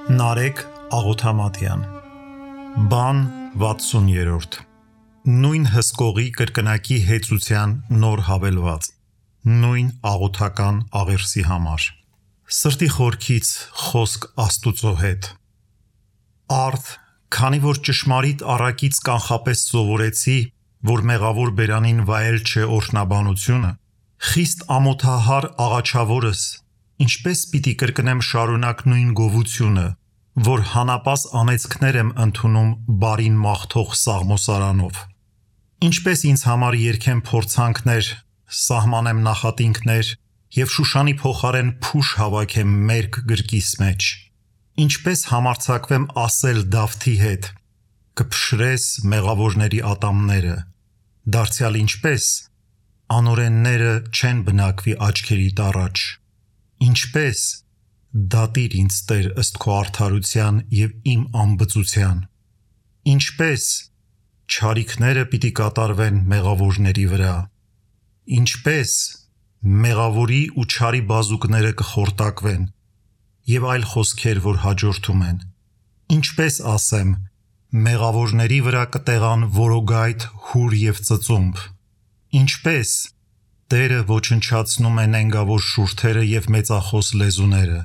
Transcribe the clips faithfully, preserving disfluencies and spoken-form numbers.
Նարեկ Աղոթամատյան Բան վաթսուներորդ Նույն հսկողի կրկնակի հեծության նոր հավելված Նույն աղոթական աղերսի համար Սրտի խորքից խոսք Աստուծո հետ Արդ, քանի որ ճշմարիտ առակից կանխապես սովորեցի, որ մեղավոր բերանին վայել չէ օրհնաբանությունը, խիստ ամոթահար աղաչավորս, ինչպես պիտի կրկնեմ շարունակ նույն գովությունը, որ հանապազ անեծքներ եմ ընդունում բարին մաղթող Սաղմոսարանով, ինչպես ինձ համար երգեմ փորձանքներ, սահմանեմ նախատինքներ և Շուշանի փոխարեն փուշ հավաքեմ մերկ գրկիս մեջ, ինչպես համարձակվեմ ասել Դավթի հետ, կփշրես մեղավորների ատամները, դարձյալ ինչպես անօրենները չեն բնակվի աչքերիդ առաջ, ինչպես դատիր ինձ Տեր ըստ քո արդարության և իմ անբծության, ինչպես չարիքները պիտի կատարվեն մեղավորների վրա, ինչպես մեղավորի ու չարի բազուկները կխորտակվեն և այլ խոսքեր, որ հաջորդում են, ինչպես ասեմ, մեղավորների վրա կտեղան որոգայթ, հուր և ծծումբ, ինչպես Տերը ոչնչացնում է նենգավոր շուրթերը և մեծախոս լեզուները,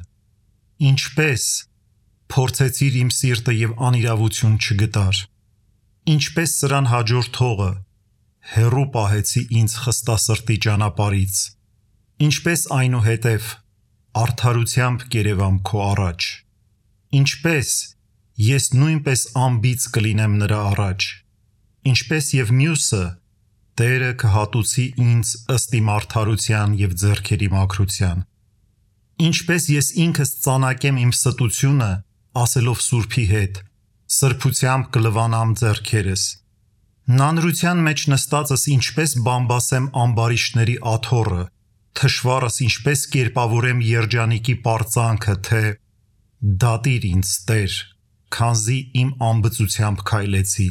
ինչպես փորձեցիր իմ սիրտը և անիրավություն չգտար, ինչպես սրան հաջորդողը հեռու պահեցի ինձ խստասրտի ճանապարհից, ինչպես այնուհետև արդարությամբ կերևամ քո առաջ, ինչպես ես նույնպես անբիծ կլինեմ նրա առաջ, ինչպես և մյուսը Տերը կհատուցի ինձ ըստ իմ արդարության և ձեռքերի մաքրության, ինչպես ես ինքս ծանակեմ իմ ստությունը, ասելով Սուրբի հետ, սրբությամբ կլվանամ ձեռքերս, նանրության մեջ նստածս ինչպես բամբասեմ ամբարիշտների աթոռը, թշվառս ինչպես կերպավորեմ երջանիկի պարծանքը, թե դատիր ինձ Տեր, քանզի իմ անբծությամբ քայլեցի,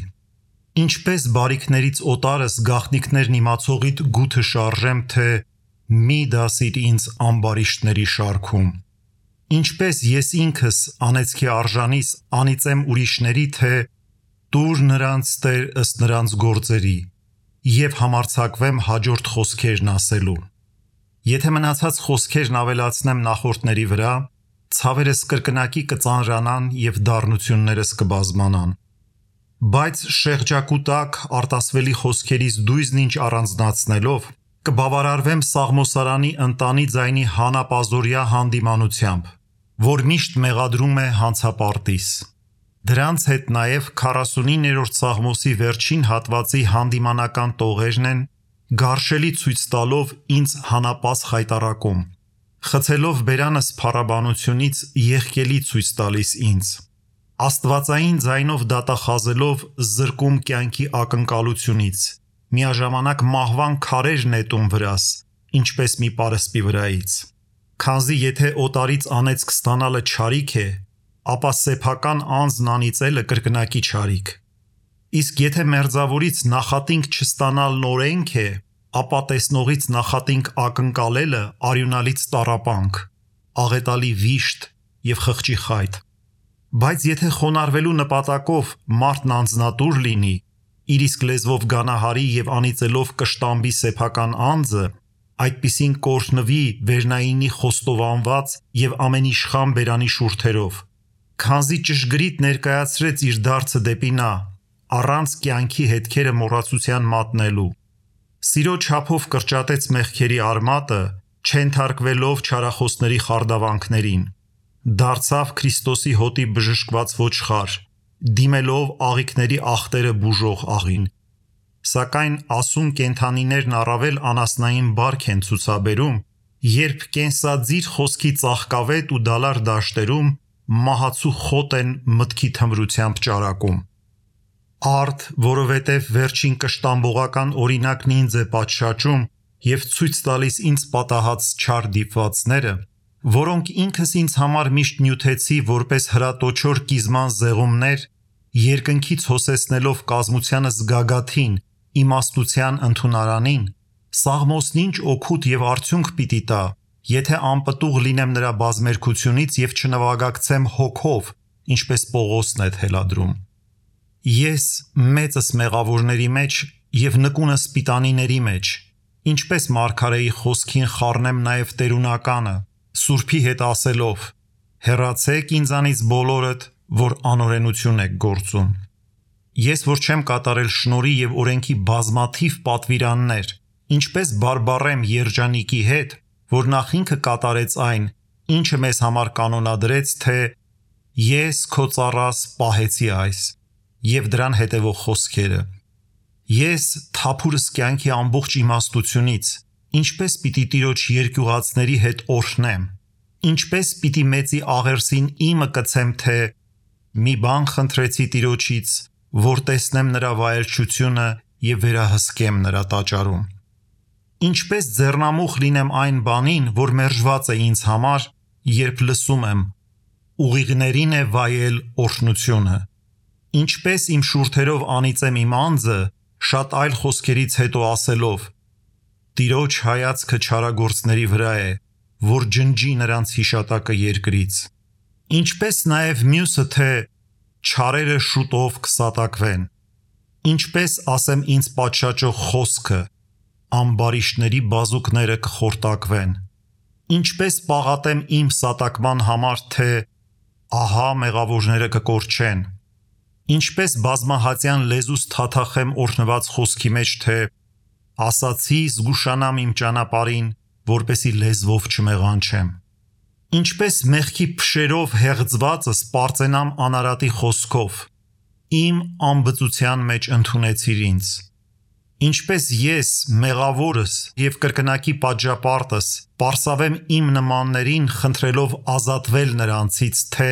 ինչպես բարիքներից օտարս գաղտնիքներն իմացողիդ գութը շարժեմ, թե մի դասիր ինձ ամբարիշտների շարքում, ինչպես ես ինքս անեծքի արժանիս անիծեմ ուրիշների, թե տուր նրանց Տեր ըստ նրանց գործերի և համարձակվեմ հաջորդ խոսքերն ասելու, եթե մնացած խոսքերն ավելացնեմ նախորդների վրա, ցավերս կրկնակի կծանրանան և դառնություններս կբազմանան, բայց շեղջակուտակ արտասվելի խոսքերից դույզն ինչ առանձնացնելով, կբավարարվեմ Սաղմոսարանի ընտանի ձայնի հանապազօրյա հանդիմանությամբ, որ միշտ մեղադրում է հանցապարտիս, դրանց հետ նաև քառասունիններորդ Սաղմոսի վերջին հատվածի հանդիմանական տողերն են, գարշելի ցույց տալով ինձ հանապազ խայտառակում, խցելով բերանս փառաբանությունից եղկելի ցույց տալիս ինձ, աստվածային ձայնով դատախազելով զրկում կյանքի ակնկալությունից, միաժամանակ մահվան քարեր նետում վրաս, ինչպես մի պարսպի վրայից, քանզի եթե օտարից անեծք ստանալը չարիք է, ապա սեփական անձն անիծելը կրկնակի չարիք, իսկ եթե մերձավորից նախատինք չստանալն օրենք է, ապա տեսնողից նախատինք ակնկալելը արյունալից տառապանք, աղետալի վիշտ և խղճի խայտ, բայց եթե խոնարհվելու նպատակով մարդն անձնատուր լինի, իր իսկ լեզվով գանահարի և անիծելով կշտամբի սեփական անձը, այդպիսին կօրհնվի վերնայինի խոստովանված և ամենիշխան բերանի շուրթերով, քանզի ճշգրիտ ներկայացրեց իր դարձը դեպի նա, առանց կյանքի հետքերը մոռացության մատնելու, սիրո չափով կրճատեց մեղքերի արմատը, չենթարկվելով չարախոսների խարդավանքներին, դարձավ Քրիստոսի հոտի բժշկված ոչխար, դիմելով աղիքների աղտերը բուժող աղին, սակայն ասուն կենդանիներն առավել անասնային բարք են ցուցաբերում, երբ կենսաձիր խոսքի ծաղկավետ ու դալար դաշտերում մահացու խոտ են մտքի թմրությամբ ճարակում, արդ, որովհետև վերջին կշտամբողական օրինակն ինձ է պատշաճում և ցույց տալիս ինձ պատահած չար դիպվածները, որոնք ինքս ինձ համար միշտ նյութեցի որպես հրատոչոր կիզման զեղումներ, երկնքից հոսեցնելով կազմությանս գագաթին, իմաստության ընդունարանին, Սաղմոսն ինչ օգուտ և արդյունք պիտի տա, եթե անպտուղ լինեմ նրա բազմերգությունից և չնվագակցեմ հոգով, ինչպես Պողոսն է թելադրում։ Ես մեծս մեղավորների մեջ և նկունս պիտանիների մեջ, ինչպես մարգարեի խոսքին խառնեմ նաև տերունականը, Սուրբի հետ ասելով. հեռացեք ինձանից բոլորդ, որ անօրենություն եք գործում։ Ես որ չեմ կատարել շնորհի և օրենքի բազմաթիվ պատվիրաններ, ինչպես բարբառեմ երջանիկի հետ, որ նախ ինքը կատարեց այն, ինչը մեզ համար կանոնադրեց, թե ես քո ծառաս պահեցի այս, և դրան հետևող խոսքերը։ Ես թափուրս կյանքի ամբողջ իմաստությունից, ինչպես պիտի տիրոջ երկյուղածների հետ օրհնեմ, ինչպես պիտի մեծի աղերսին իմը կցեմ, թե մի բան խնդրեցի տիրոջից, որ տեսնեմ նրա վայելչությունը և վերահսկեմ նրա տաճարում։ Ինչպես ձեռնամուխ լինեմ այն բանին, որ մերժված է ինձ համար, երբ լսում եմ. ուղիղներին է վայել օրհնությունը։ Ինչպես իմ շուրթերով անիծեմ իմ անձը, շատ այլ խոսքերից հետո ասելով. Տիրոջ հայացքը չարագործների վրա է, որ ջնջի նրանց հիշատակը երկրից։ Ինչպես նաև մյուսը, թե չարերը շուտով կսատակվեն։ Ինչպես ասեմ ինձ պատշաճող խոսքը, ամբարիշտների բազուկները կխորտակվեն։ Ինչպես պաղատեմ իմ սատակման համար, թե ահա մեղավորները կկորչեն։ Ինչպես բազմահատյան լեզուս թաթախեմ օրհնված խոսքի մեջ, թե ասացի զգուշանամ իմ ճանապարհին, որպեսի լեզվով չմեղանչեմ։ Ինչպես մեղքի փշերով հեղձվածս պարծենամ անարատի խոսքով, իմ անբծության մեջ ընդունեցիր ինձ։ Ինչպես ես մեղավորս և կրկնակի պատժապարտս պարսավեմ իմ նմաններին խնդրելով ազատվել նրանցից, թե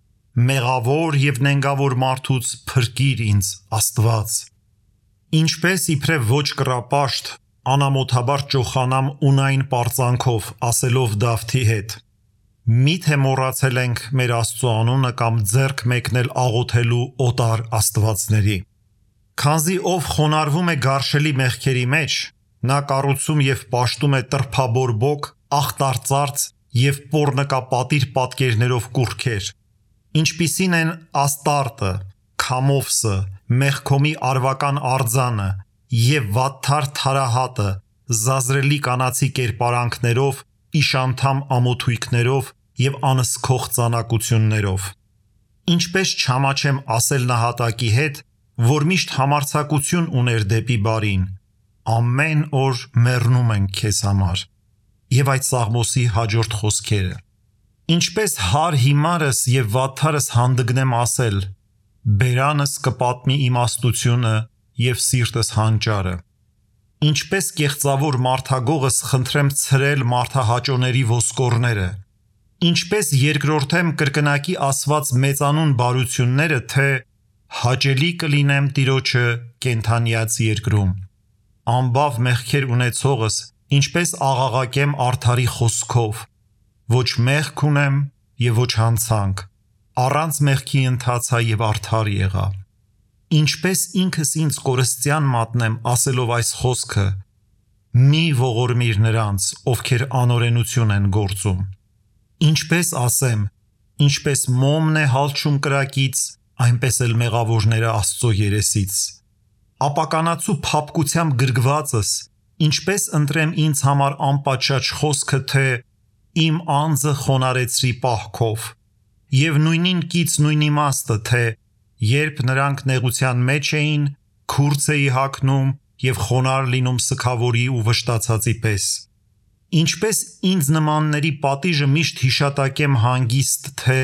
մեղավոր և նենգավոր մարդուց փրկիր ինձ Աստված։ Ինչպես իբրև ոչ կռապաշտ անամոթաբար ճոխանամ ունայն պարծանքով, ասելով Դավթի հետ. Միթե մոռացել ենք մեր Աստծու անունը կամ ձեռք մեկնել աղոթելու օտար աստվածների։ Քանզի ով խոնարհվում է գարշելի մեղքերի մեջ, նա կառուցում և պաշտում է տրփաբորբոք, ախտարծարծ և պոռնկապատիր պատկերներով կուռքեր, ինչպիսին են Աստարտը, Քամովսը, Մեղքոմի արվական արձանը և վատթար թարահատը, զազրելի կանացի կերպարանքներով, իշանդամ ամոթույքներով և անզքող ծանակություններով։ Ինչպես չամաչեմ ասել նահատակի հետ, որ միշտ համարձակություն ուներ դեպի բարին, ամեն օր մեռնում ենք քեզ համար։ Եվ այդ Սաղմոսի հաջորդ խոսքերը։ Ինչպես հար հիմարս և վատթարս հանդգնեմ ասել, բերանս կպատմի իմաստությունը և սիրտս հանճարը։ Ինչպես կեղծավոր մարդագողս խնդրեմ ցրել մարդահաճոների ոսկորները, ինչպես երկրորդեմ կրկնակի ասված մեծանուն բարությունները, թե հաճելի կլինեմ Տիրոջը կենդանիած երկրում։ Անբավ մեղքեր ունեցողս, ինչպես աղաղակեմ արդարի խոսքով, ոչ մեղք ունեմ և ոչ հանցանք, առանց մեղքի ընթացա և արդար եղա։ Ինչպես ինքս ինձ կորստյան մատնեմ ասելով այս խոսքը. մի ողորմիր նրանց, ովքեր անօրենություն են գործում։ Ինչպես ասեմ, ինչպես մոմն է հալչում կրակից, այնպես էլ մեղավորները Աստծո երեսից։ Ապականացու փափկությամբ գրգվածս, ինչպես ընտրեմ ինձ համար անպատշաճ խոսքը, թե իմ անձը խոնարեցրի պահքով, և նույնին կից նույն իմաստը, թե երբ նրանք նեղության մեջ էին, քուրձ էի հագնում և խոնարհ լինում սգավորի ու վշտացածի պես։ Ինչպես ինձ նմանների պատիժը միշտ հիշատակեմ հանգիստ, թե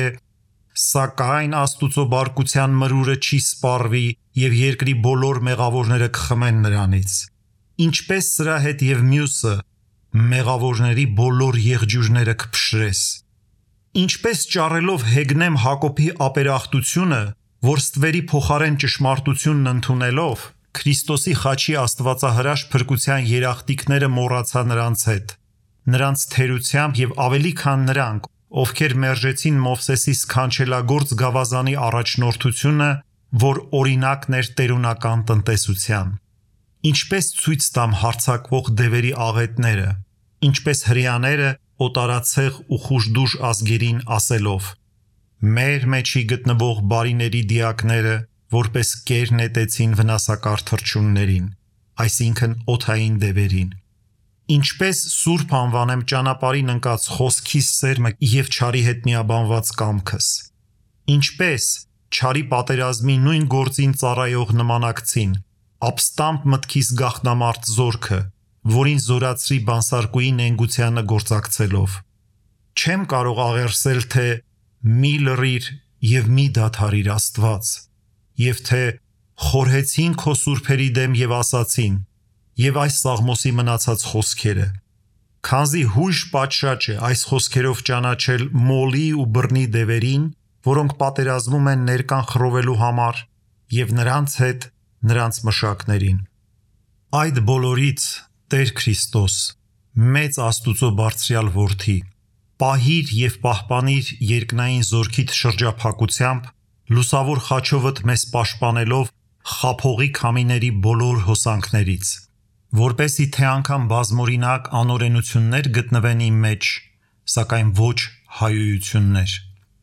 սակայն Աստուծո բարկության մրուրը չի սպառվի և երկրի բոլոր մեղավորները կխմեն նրանից։ Ինչպես սրա հետ և մյուսը, մեղավորների բոլոր եղջյուրները կփշրես։ Ինչպես ճառելով հեգնեմ Հակոբի ապերախտությունը, որ ստվերի փոխարեն ճշմարտությունն ընդունելով, Քրիստոսի խաչի աստվածահրաշ փրկության երախտիկները մոռացա նրանց հետ, նրանց թերությամբ և ավելի քան նրանք, ովքեր մերժեցին Մովսեսի սքանչելագործ գավազանի առաջնորդությունը, որ օրինակն էր տերունական տնտեսության։ Ինչպես ցույց տամ հարձակվող դևերի աղետները, ինչպես հրեաները օտարացեղ ու խուժդուժ ազգերին ասելով. մեր մեջի գտնվող բարիների դիակները որպես կեր նետեցին վնասակար թռչուններին, այսինքն օդային դևերին։ Ինչպես սուրբ անվանեմ ճանապարհին ընկած խոսքիս սերմը եւ չարի հետ միաբանված կամքս։ Ինչպես չարի պատերազմի նույն գործին ծառայող նմանակցին, ապստամբ մտքիս գաղտնամարտ զորքը, որին զորացրի բանսարկուի նենգությանը գործակցելով։ Չեմ կարող աղերսել, թե մի լռիր եւ մի դադարիր Աստված, եւ թե խորհեցին քո սուրբերի դեմ եւ ասացին, եւ այս Սաղմոսի մնացած խոսքերը։ Քանզի հույժ պատշաճ է այս խոսքերով ճանաչել մոլի ու բռնի դևերին, որոնք պատերազմում են ներկան խռովելու համար, եւ նրանց հետ նրանց մշակներին։ Այդ բոլորից Տեր Քրիստոս, մեծ Աստուծո բարձրյալ որդի, պահիր եւ պահպանիր երկնային զորքիդ շրջափակությամբ, լուսավոր խաչովդ մեզ պաշտպանելով խափողի քամիների բոլոր հոսանքներից, որպեսի թե անգամ բազմօրինակ անօրենություններ գտնվեն իմ մեջ, սակայն ոչ հայույություններ։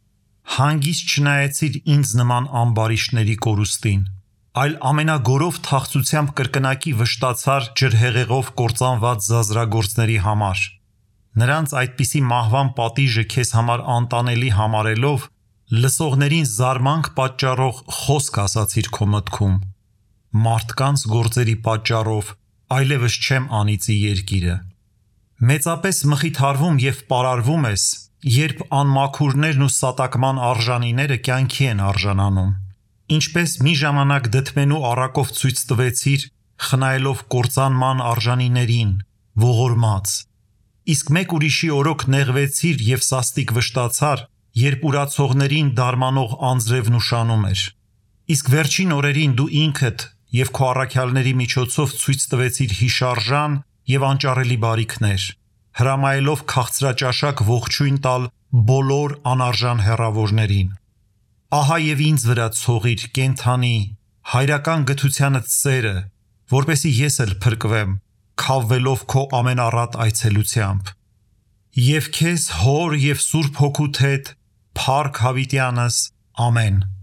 Հանգիստ չնայեցիր ինձ նման ամբարիշտների կորուստին, այլ ամենագորով թախծությամբ կրկնակի վշտացար ջրհեղեղով կործանված զազրագործների համար։ Նրանց այդպիսի մահվան պատիժը քեզ համար անտանելի համարելով, լսողներին զարմանք պատճառող խոսք ասացիր քո մտքում։ Մարդկանց գործերի պատճառով այլևս չեմ անիծի երկիրը։ Մեծապես մխիթարվում եւ պարարվում ես, երբ անմաքուրներն ու սատակման արժանիները կյանքի են արժանանում։ Ինչպես մի ժամանակ դդմենու առակով ցույց տվեցիր, խնայելով կործանման արժանիներին, ողորմած։ Իսկ մեկ ուրիշի օրոք նեղվեցիր եւ սաստիկ վշտացար, երբ ուրացողներին դարմանող անձրևն ուշանում էր։ Իսկ վերջին օրերին դու ինքդ եւ քո առաքյալների միջոցով ցույց տվեցիր հիշարժան եւ անճարելի բարիքներ, հրամայելով քաղցրաճաշակ ողջույն տալ բոլոր անարժան հեռավորներին։ Ահա եւ ինձ վրա ցողիր կենթանի, հայրական գթությանդ սերը, որպեսի ես էլ փրկվեմ, քավվելով քո ամենառատ այցելությամբ։ Եվ քեզ հոր եւ Սուրբ Հոգուդ հետ, Փառք Հավիտյանս, ամեն։